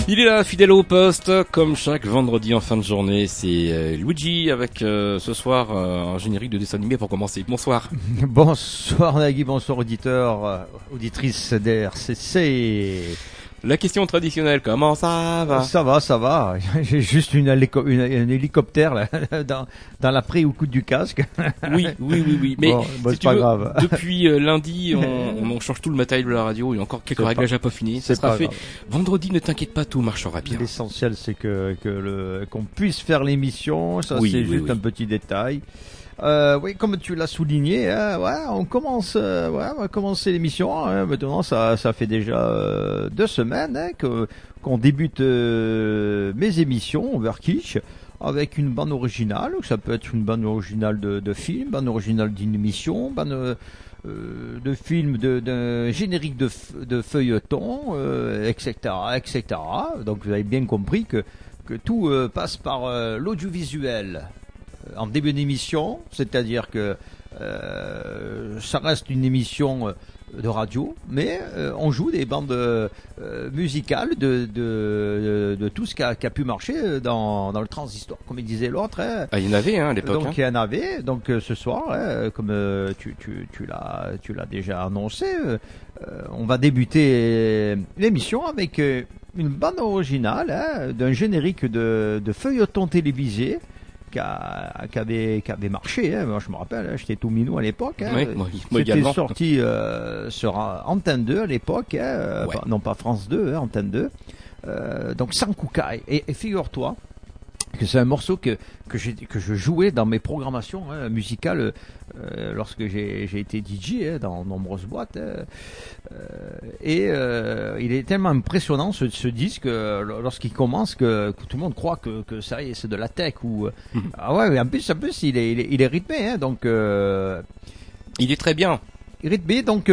Il est là, fidèle au poste, comme chaque vendredi en fin de journée. C'est Luigi avec ce soir un générique de dessin animé pour commencer. Bonsoir. Bonsoir Nagui, bonsoir auditeurs, auditrices d'RCC. La question traditionnelle, comment ça va? Ça va. J'ai juste un hélicoptère là, dans la au coude du casque. Oui. Mais bon, c'est pas grave. Depuis lundi, on change tout le matériel de la radio. Il y a encore quelques réglages à peaufiner. Ça sera fait. Grave. Vendredi, ne t'inquiète pas, tout marchera bien. L'essentiel, c'est qu'on puisse faire l'émission. Ça, c'est juste un petit détail. Oui, comme tu l'as souligné, on va commencer l'émission. Maintenant, ça fait déjà 2 semaines qu'on débute mes émissions vers Kitsch avec une bande originale. Ça peut être une bande originale de film, bande originale d'une émission, bande de film, d'un générique de feuilleton, etc. Donc, vous avez bien compris que tout passe par l'audiovisuel. En début d'émission, c'est-à-dire que ça reste une émission de radio, mais on joue des bandes musicales de tout ce qui a pu marcher dans le transistor, comme il disait l'autre. Il y en avait à l'époque. Donc il y en avait. Donc ce soir, comme tu l'as déjà annoncé, on va débuter l'émission avec une bande originale d'un générique de feuilleton télévisé. Qui avait marché, moi je me rappelle, j'étais tout minou à l'époque. Oui, moi c'était également. sorti sur Antenne 2 à l'époque, non pas France 2, Antenne 2. Donc Sankukai. Et figure-toi que c'est un morceau que je jouais dans mes programmations musicales lorsque j'ai été DJ dans nombreuses boîtes. Il est tellement impressionnant ce disque lorsqu'il commence que tout le monde croit que ça y est, c'est de la tech ou ah ouais, mais en plus il est rythmé, donc il est très bien. Rythmé, donc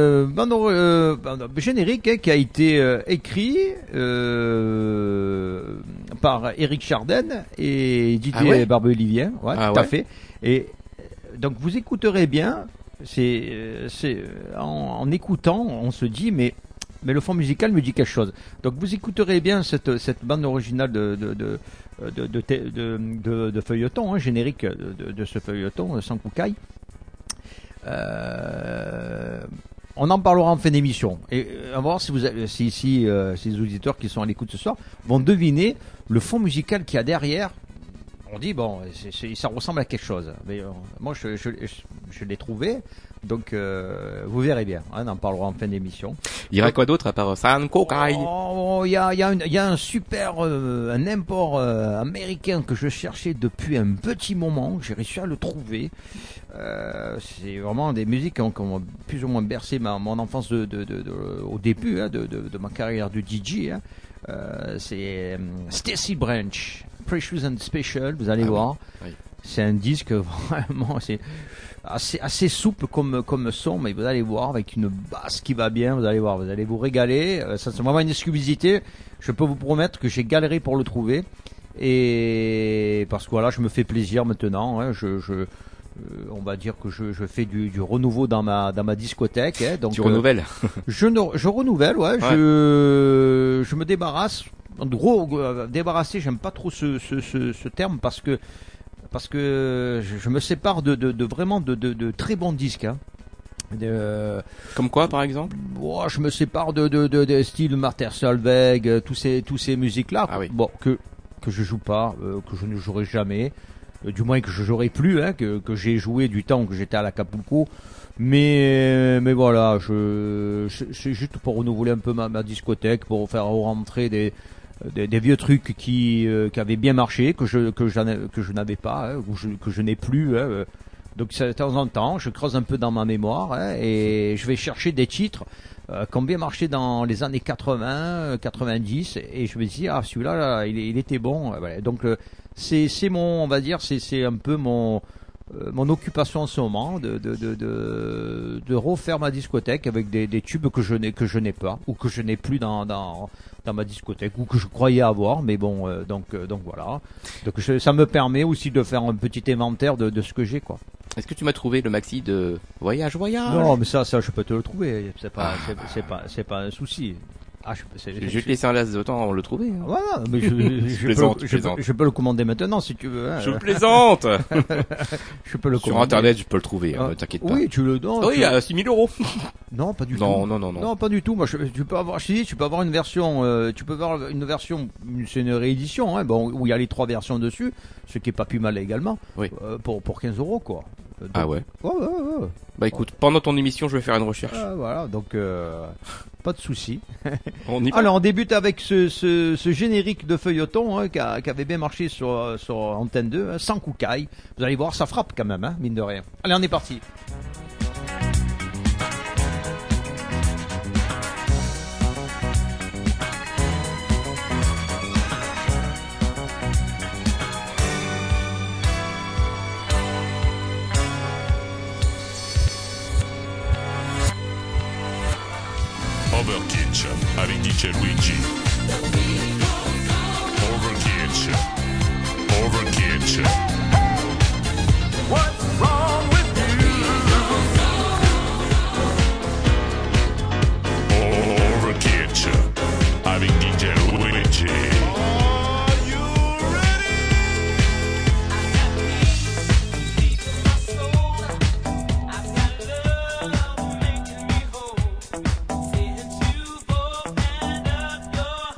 générique qui a été écrit par Éric Chardin et Didier Barbelivien, tout à fait. Et donc vous écouterez bien, c'est en écoutant, on se dit mais le fond musical me dit quelque chose. Donc vous écouterez bien cette bande originale de feuilleton, générique de ce feuilleton Sankukai. On en parlera en fin d'émission et on va voir si les auditeurs qui sont à l'écoute ce soir vont deviner le fond musical qu'il y a derrière. On dit bon, ça ressemble à quelque chose, mais moi je l'ai trouvé, donc vous verrez bien, on en parlera en fin d'émission. Il y aura quoi d'autre à part Sankukai? Il y a un super un import américain que je cherchais depuis un petit moment, j'ai réussi à le trouver. C'est vraiment des musiques qui ont plus ou moins bercé mon enfance au début de ma carrière de DJ. C'est Stacy Branch, Precious and Special, vous allez voir. Oui. C'est un disque vraiment, c'est assez souple comme son, mais vous allez voir avec une basse qui va bien, vous allez voir, vous allez vous régaler. Ça c'est vraiment une exclusivité. Je peux vous promettre que j'ai galéré pour le trouver et parce que voilà, je me fais plaisir maintenant. On va dire que je fais du renouveau dans ma discothèque. Donc, tu renouvelles? Je renouvelle, ouais. Je me débarrasse. En gros, débarrasser, j'aime pas trop ce terme parce que je me sépare de vraiment de très bons disques. Comme quoi, par exemple? Je me sépare de style Martin Solveig, tous ces musiques-là. Ah oui. Bon, que je joue pas, que je ne jouerai jamais. Du moins que je jouerai plus, que j'ai joué du temps que j'étais à l'Acapulco, mais voilà, c'est juste pour renouveler un peu ma discothèque, pour faire rentrer des vieux trucs qui avaient bien marché, que je n'avais pas, que je n'ai plus. Donc de temps en temps, je creuse un peu dans ma mémoire et je vais chercher des titres qui ont bien marché dans les années 80, 90, et je me dis celui-là là, il était bon. Voilà. Donc c'est on va dire, c'est un peu mon occupation en ce moment de refaire ma discothèque avec des tubes que je n'ai pas ou que je n'ai plus dans ma discothèque ou que je croyais avoir, mais bon donc voilà. Donc ça me permet aussi de faire un petit inventaire de ce que j'ai, quoi. Est-ce que tu m'as trouvé le maxi de Voyage? Non, mais ça je peux te le trouver, c'est pas un souci. Ah, Je vais te laisser un laps de temps avant de le trouver. Hein. Voilà, mais je peux le commander maintenant si tu veux. Hein. Je plaisante. Je peux le Sur commander. internet, je peux le trouver, hein, t'inquiète pas. Oui, tu le donnes. Oui, à 6 000 euros. Non, pas du tout. Non. Non, pas du tout. Moi, tu peux avoir, tu peux avoir une version, c'est une réédition, hein, bon, où il y a les 3 versions dessus, ce qui est pas plus mal également. Oui. Pour 15 euros, quoi. Donc, Ah ouais. Ouais. Bah écoute, pendant ton émission, je vais faire une recherche. Voilà, donc pas de souci. On y va. Alors, on débute avec ce générique de feuilleton hein, qui avait bien marché sur Antenne 2, hein, sans Koukaï. Vous allez voir, ça frappe quand même, hein, mine de rien. Allez, on est parti. Overkill avec DJ Luigi. Overkill. What's wrong with you? Overkill avec DJ Luigi. Are you ready? I've got love making me whole. Saying to open up your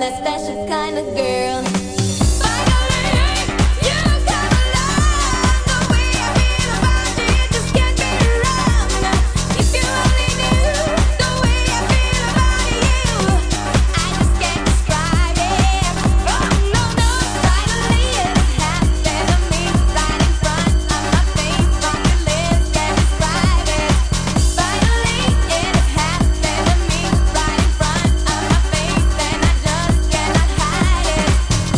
a special kind of girl. Finally, you come along. The way I feel about you just can't be wrong. If you only knew the way I feel about you, I just can't describe it. Oh no, no, finally it happened to me right in front of my face. From your lips, can't describe it. Finally it happened to me right in front of my face, and I just cannot hide it.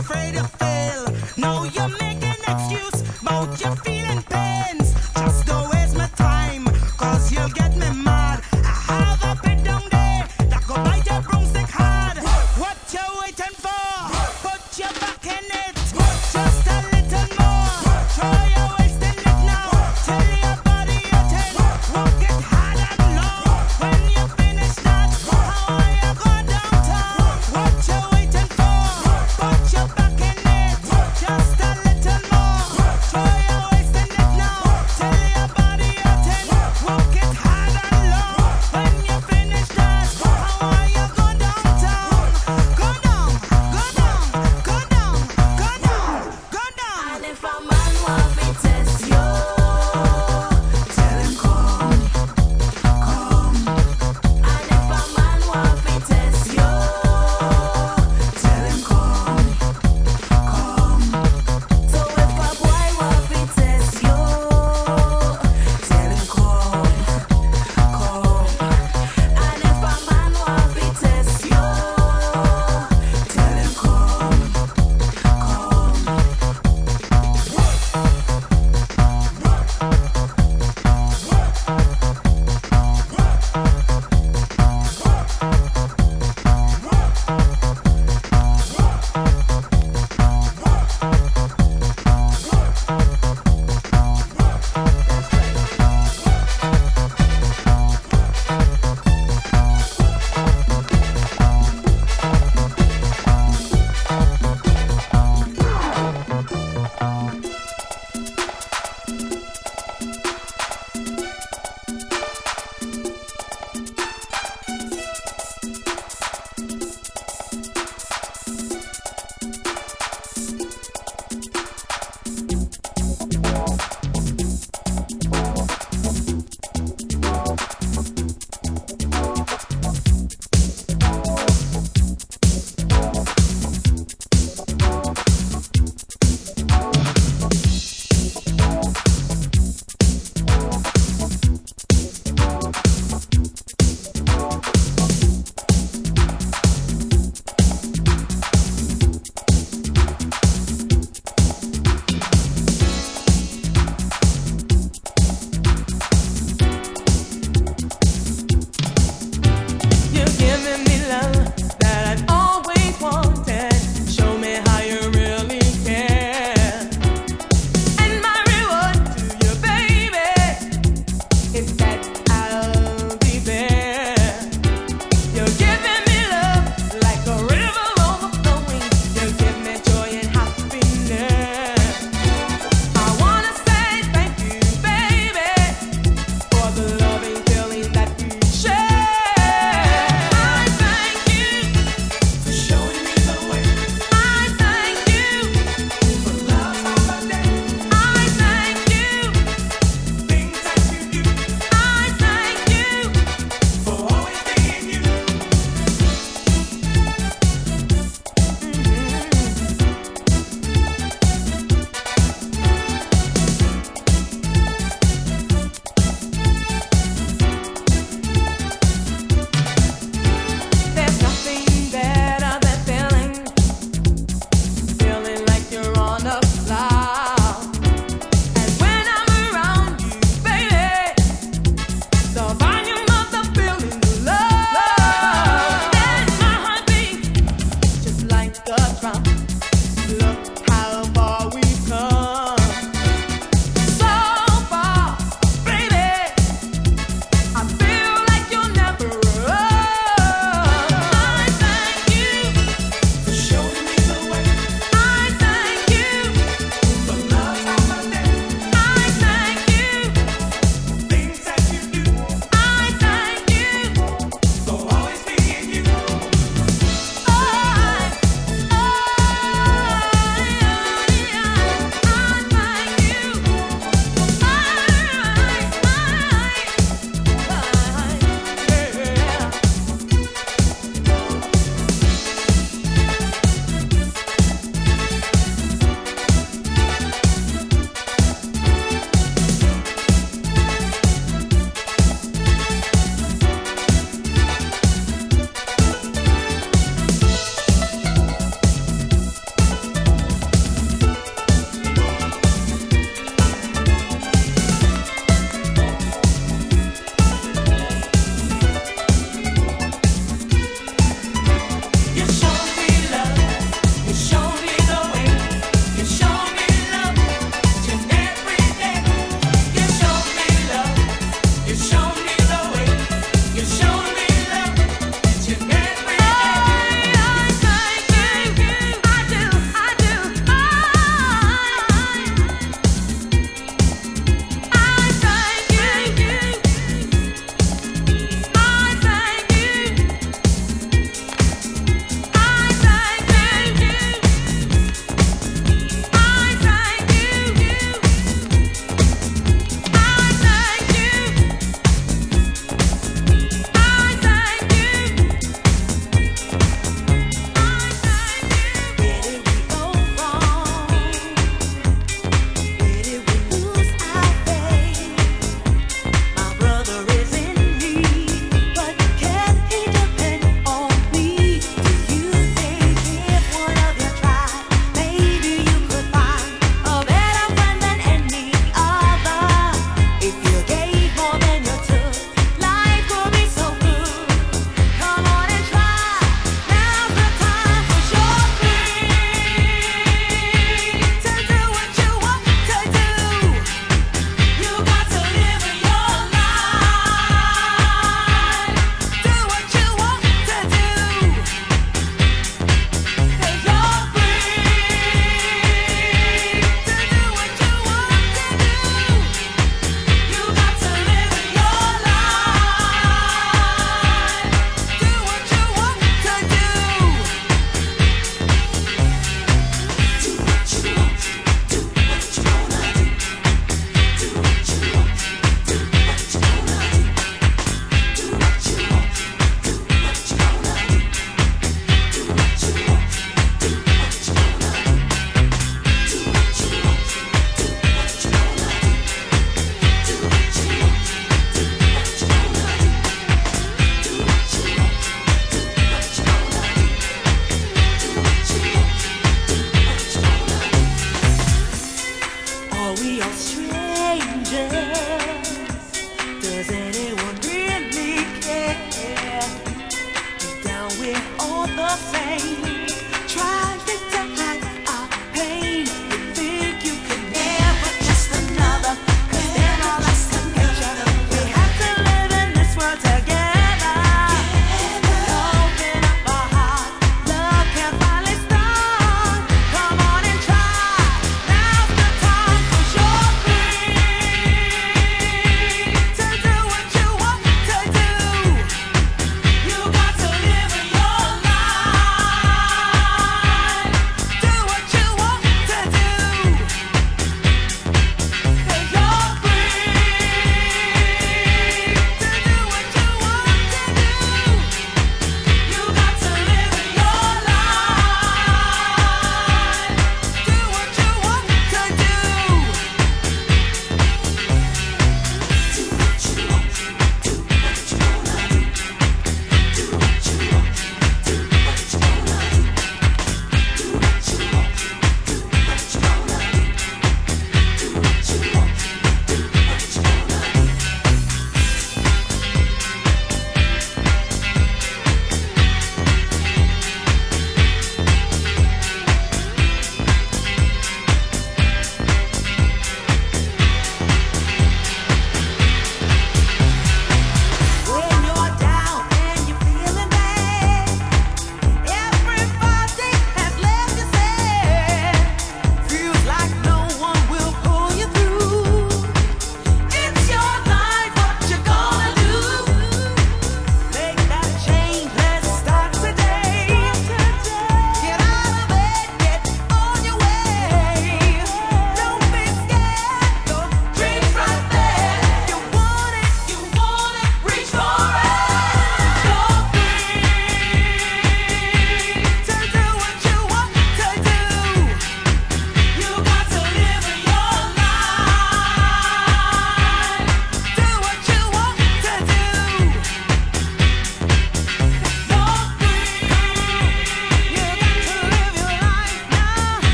afraid to fail. Now you're making excuse about your feeling pains. Just don't waste my time, cause you'll get me mad. I have a bit down there that go bite your broomstick hard. What you waiting for? Put your back in it. Just a little more. Try your wasting it now. Tell your body you're 10. Walk it hard and low. When you finish that, how are you go downtown? What you waiting for? Put your back in it. Just a little more. Try your wasting it now. Tell your body you're 10. Walk it hard and low. When you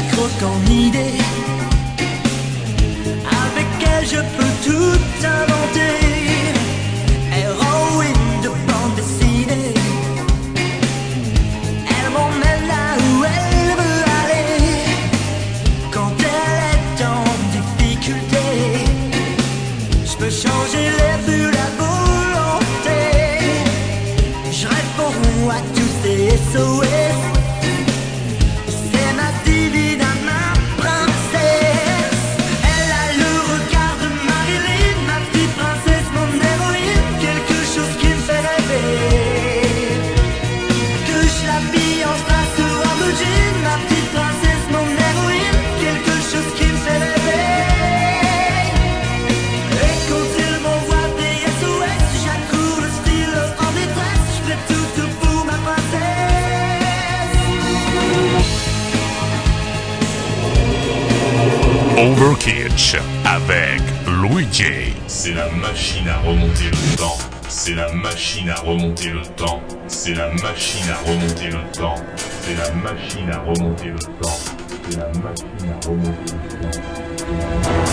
croque en idée. Avec elle je peux tout inventer. Héroïne de bande dessinée. Elle m'emmène là où elle veut aller. Quand elle est en difficulté, je peux changer l'air de la volonté. Je réponds à tous ces SOS. C'est ma divine, ma princesse. Elle a le regard de Marilyn, ma petite princesse, mon héroïne. Quelque chose qui me fait rêver. Que je l'habille en strass ou en blue jean, ma petite princesse, mon héroïne. Quelque chose qui me fait rêver. Et quand il m'envoie des SOS, j'accours le stylo en détresse. Je fais tout pour ma princesse. Overkitsch avec Luigi. C'est la machine à remonter le temps. C'est la machine à remonter le temps. C'est la machine à remonter le temps. C'est la machine à remonter le temps. C'est la machine à remonter le temps.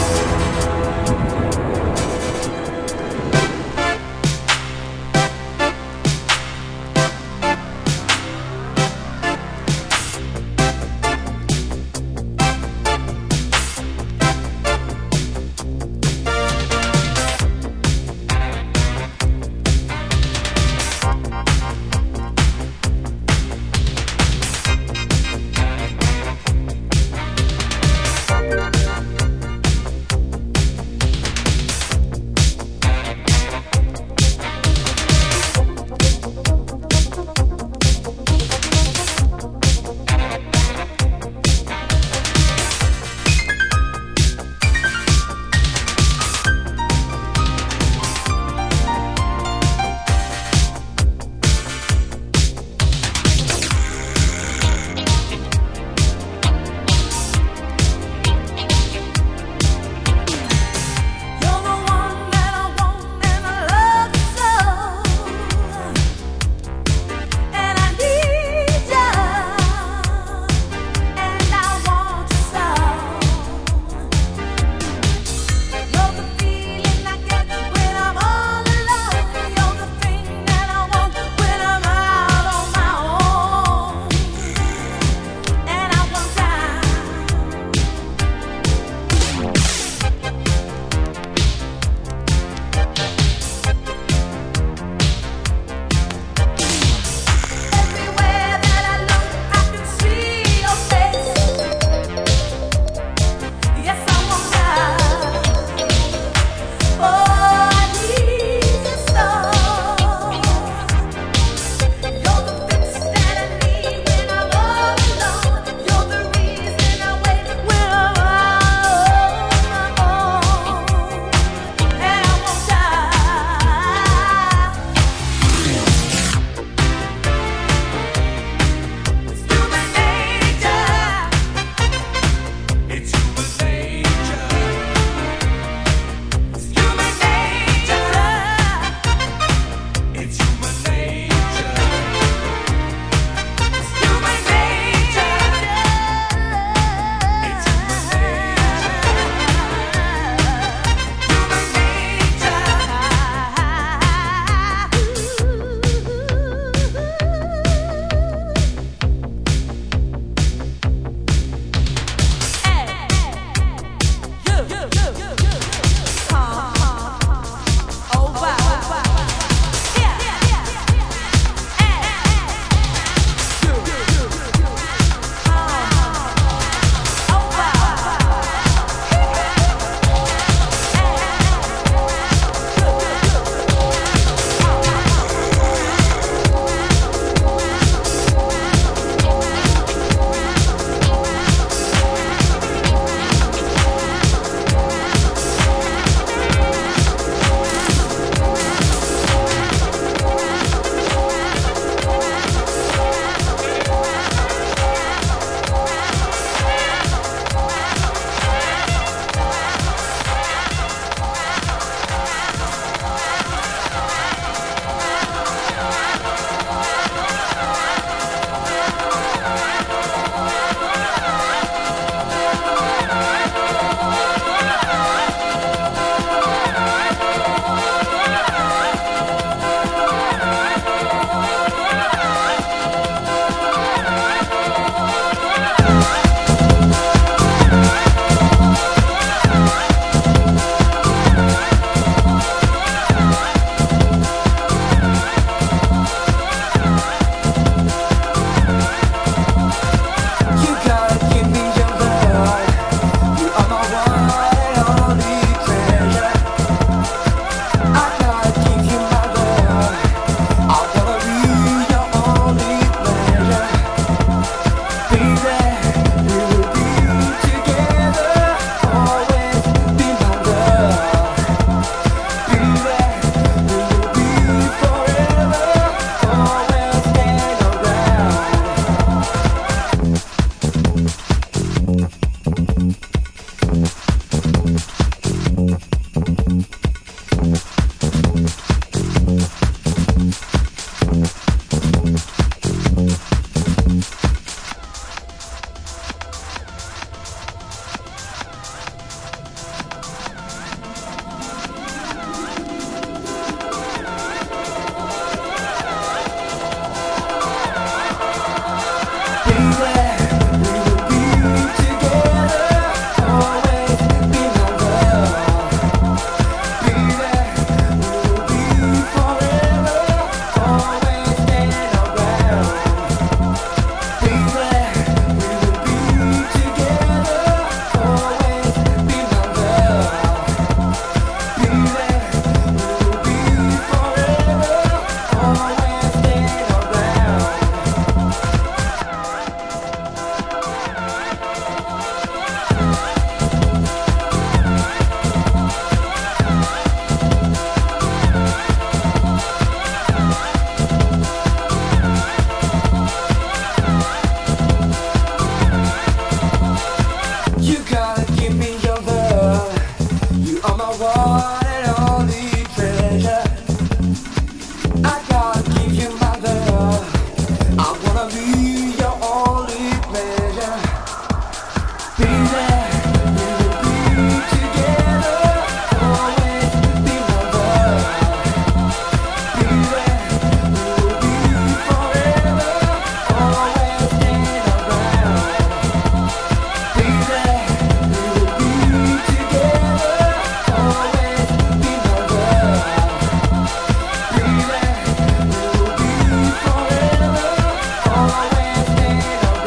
You are my one and only treasure. I gotta give you my love. I wanna be your only pleasure. Baby, we will be together, always be my love. Baby, we will be forever, always stand around. Baby, we will be together, always be my love. Baby, we will be forever, always stand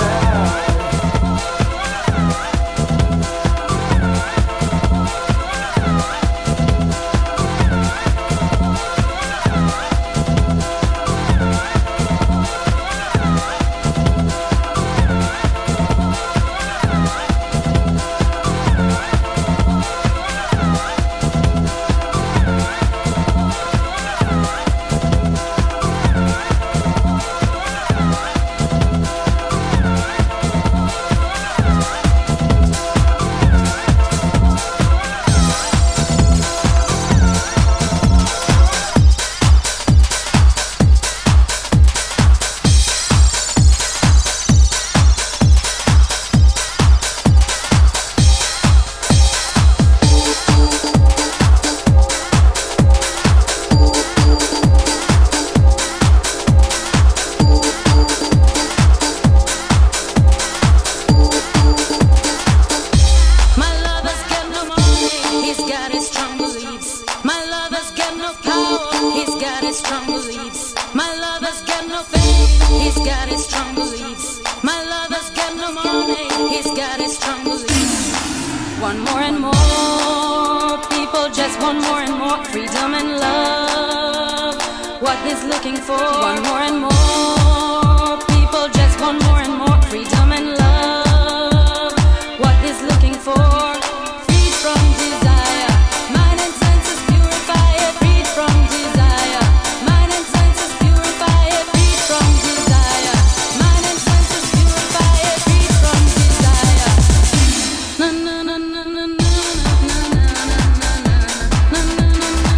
My lover's got no money, he's got his strong beliefs. My lover's got no power, he's got his strong beliefs. My lover's got no fame, he's got his strong beliefs. My lover's got no money, he's got his strong beliefs. One more and more, people just want more and more freedom and love. What he's looking for, one more and more, people just want more and more freedom and love. What he's looking for, freed from desire, mind and senses purify it, freed from desire, mind and senses purify it, freed from desire, mind and senses purify it, freed from desire. Na na na na na na na na na na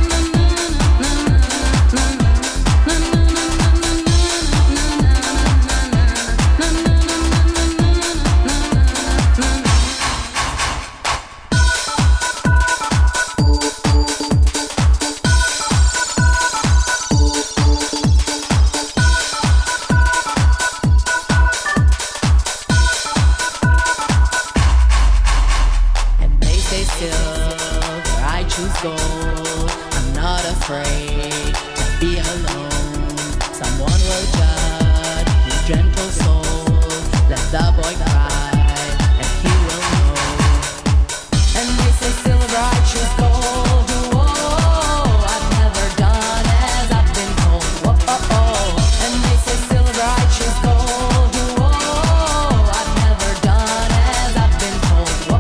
And they say silver, I choose gold. I'm not afraid to be alone. Someone will judge his gentle soul. Let the boy cry, and he will know. And they say silver, I choose gold. Whoa, I've never done as I've been told. Whoa, and they say silver, I choose gold. Whoa, I've never done as I've been told. Whoa.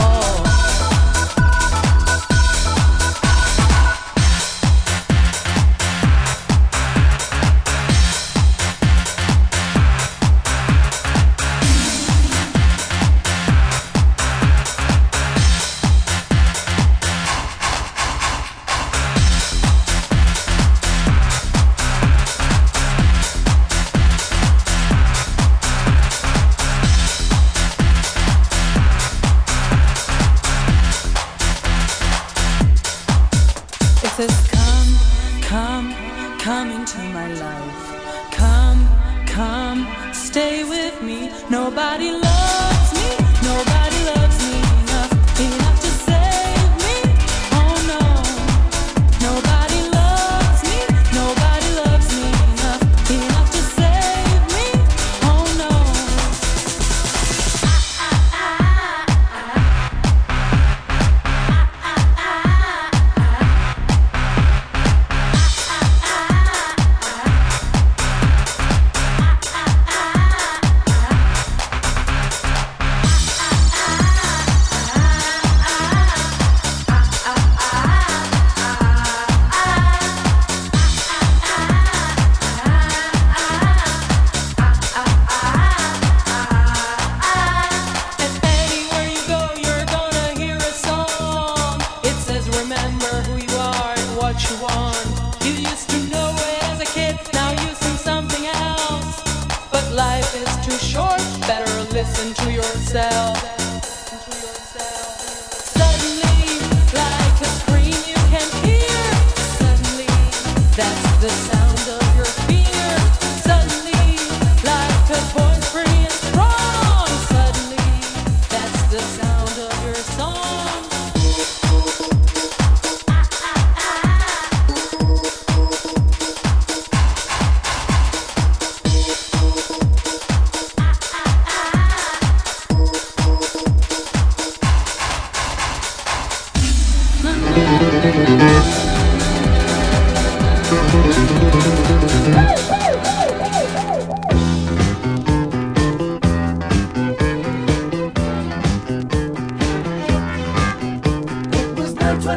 It says, come, come, come into my life. Come, come, stay with me. Nobody loves me, nobody loves me enough to save me. Oh no, nobody loves me, nobody loves me enough to save me. Oh no. what you want. You used to know it as a kid, now you see something else. But life is too short, better listen to yourself. Suddenly, like a scream you can hear. Suddenly, that's the sound of your fear. Suddenly, like a voice free and strong. Suddenly, that's the sound of your song. It was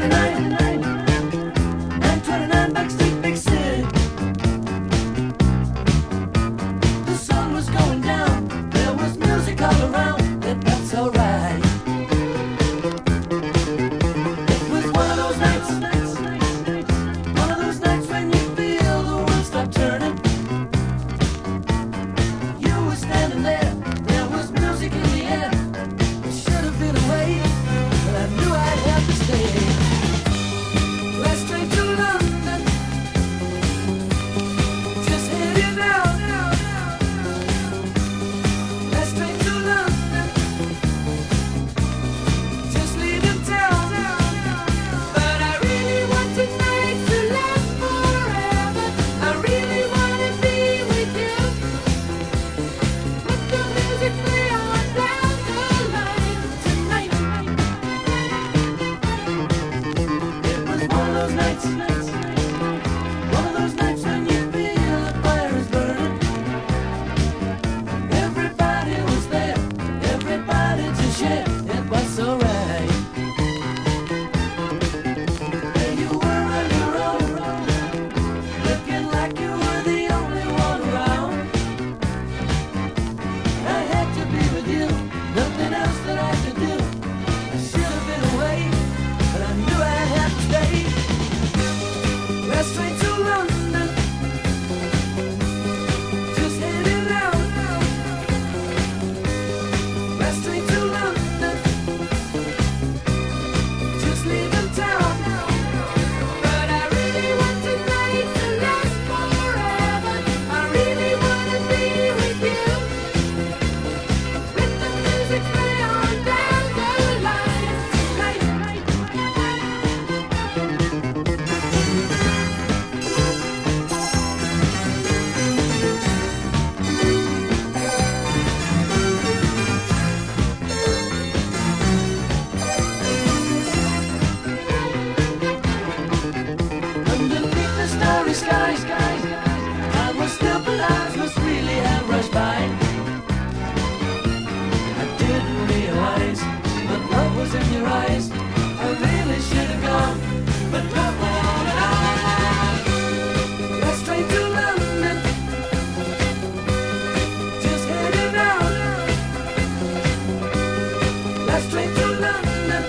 9:29 Backstreet Big City. The sun was going down, there was music all around, and that's alright. It was one of those nights when you feel the world stop turning. You were standing there was music in the air. It should have been away, but I knew I'd have to stay. Last train to London, just heading out. Last train to London, just leaving town. But I really want tonight to last forever. I really wanna be with you. Let the music play on down the line tonight. It was one of those nights when you feel the fire is burning. Everybody was there, everybody to share. It was so right. There you were on your own, looking like you were the only one around. I had to be with you, nothing else that I could do. I should have been away, but I knew I had to stay. Last train to London, just heading out. Last train to London, just leaving town. But I really want tonight to last forever. I really wanna be with you. Let the music play on down the line tonight. Underneath the starry sky, I was still, but eyes must really have rushed by. I didn't realize, but love was in your eyes. I really should have gone, but love went on and on. Last train to London, just heading out. Last train to London,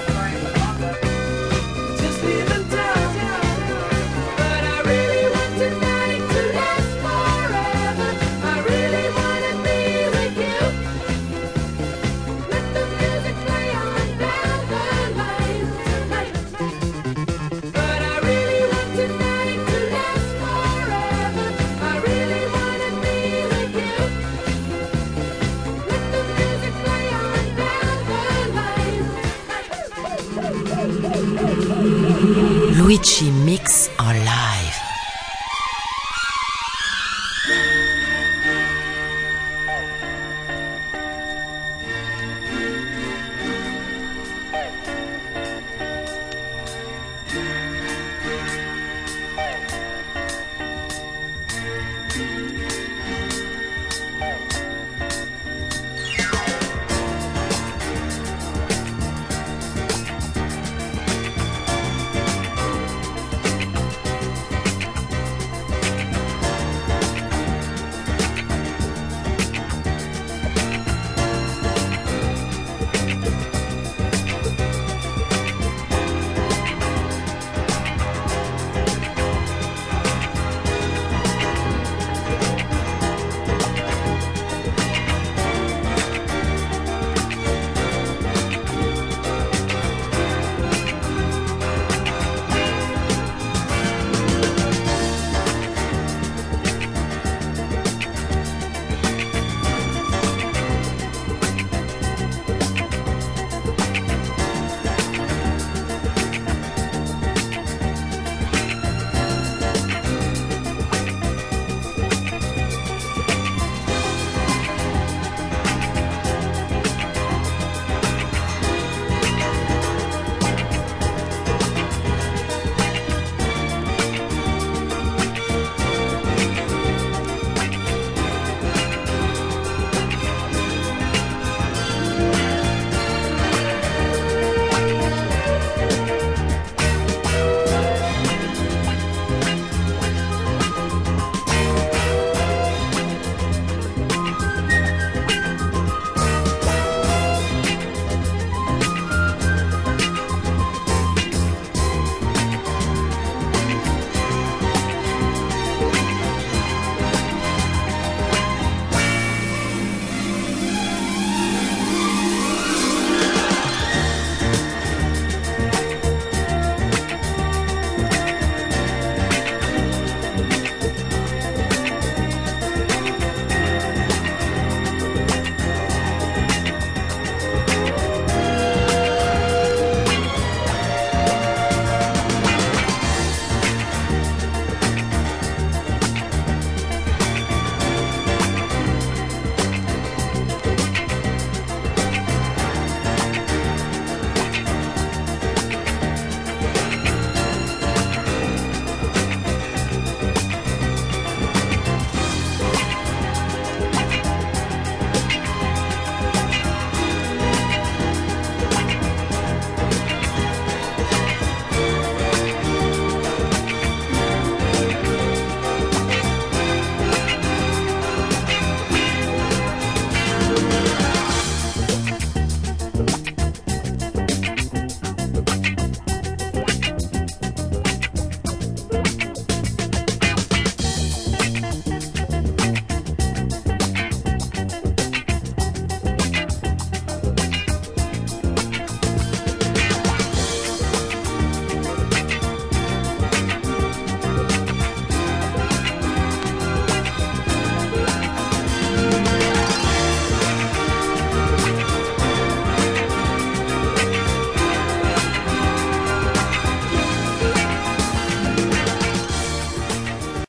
just leaving town. But I really want tonight to last forever. I really wanna be with you. Let the music play on down the line tonight. But I really want tonight to last forever. I really wanna be with you. Let the music play on down the line. Luigi Mix en live.